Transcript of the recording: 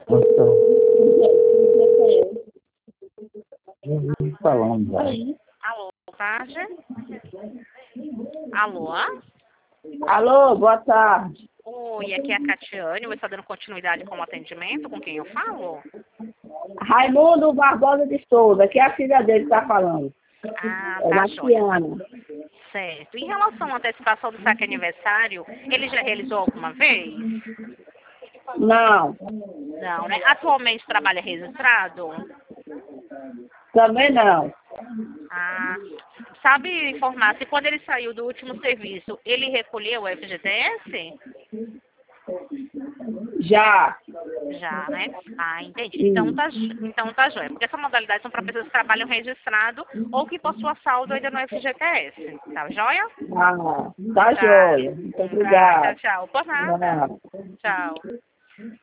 Nossa, falando, velho. Alô, boa tarde. Alô? Alô, boa tarde. Oi, aqui é a Catiane. Eu estou dando continuidade com o atendimento. Com quem eu falo? Raimundo Barbosa de Souza, que é a filha dele que está falando. Ah, É tá, joia. Marciana. Certo. Em relação à antecipação do saque aniversário, ele já realizou alguma vez? Não, Não, né? Atualmente trabalha registrado? também não. Ah, sabe informar se quando ele saiu do último serviço, ele recolheu o FGTS? Já. Já, né? Ah, entendi. Sim. Então tá joia. Porque essa modalidade são para pessoas que trabalham registrado ou que possuam saldo ainda no FGTS. Tá joia? Ah, tá Tá. joia. Muito Tá, tchau, obrigado. tchau. Por nada. Tchau. Tchau.